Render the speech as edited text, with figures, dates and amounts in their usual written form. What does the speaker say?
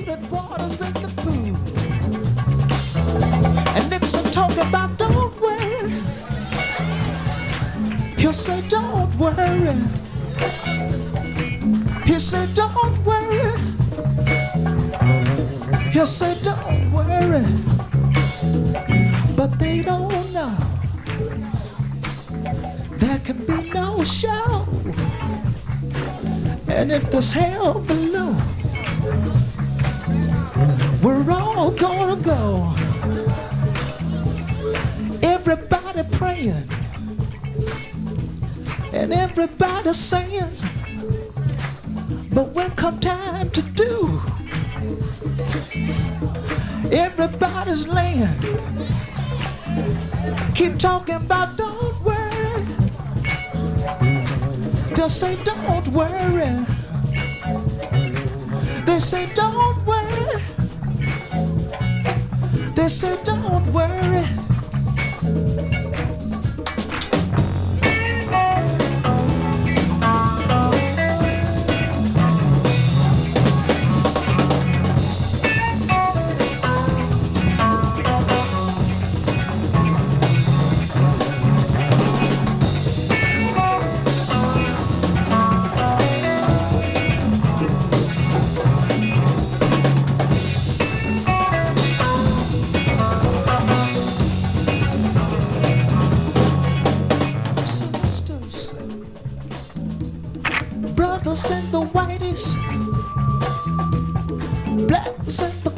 polluted waters in the pool. And Nixon talking about don't worry. He'll say don't worry. He'll say don't worry. He'll say don't worry. But they don't know there can be no show. And if there's hell below, we're all gonna go. Everybody praying and everybody saying, but when come time to do, everybody's laying. Keep talking about don't worry. They'll say don't worry. They say don't worry. They say don't worry. Brothers in the whiteys, blacks in the